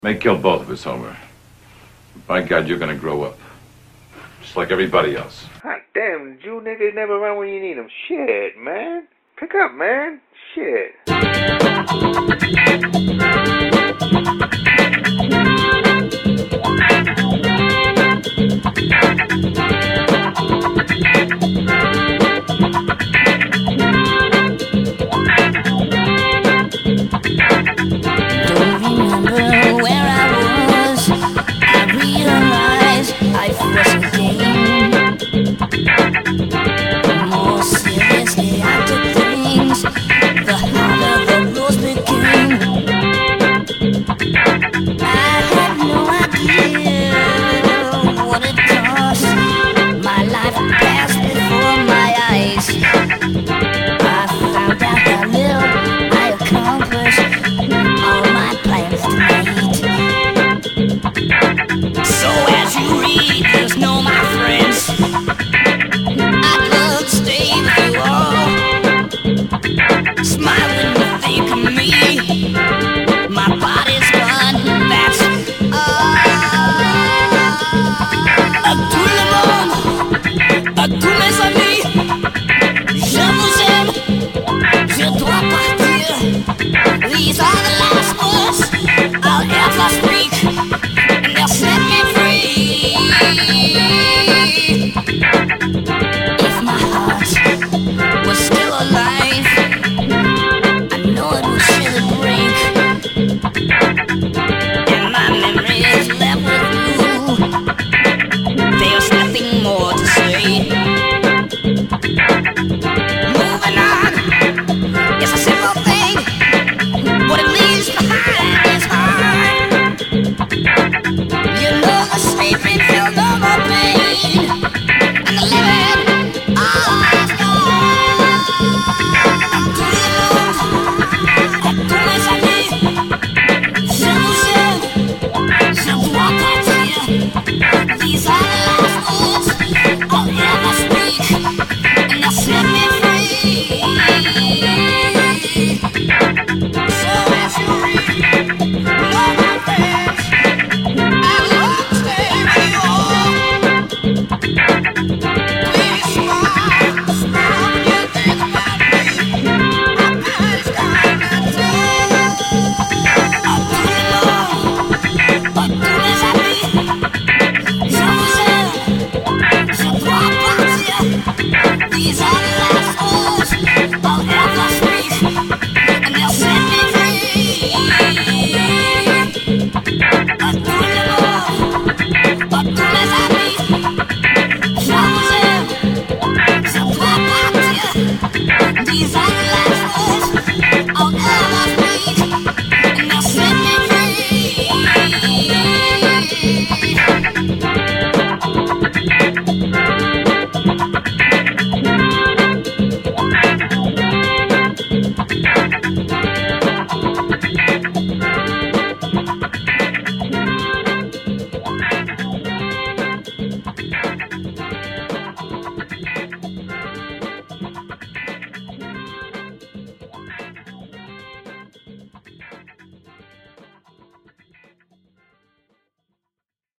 May kill both of us, Homer. By God, you're gonna grow up. Just like everybody else. Hot damn, Jew niggas never around when you need them. Shit, man. Pick up, man. Shit. These are the last words I'll ever speak.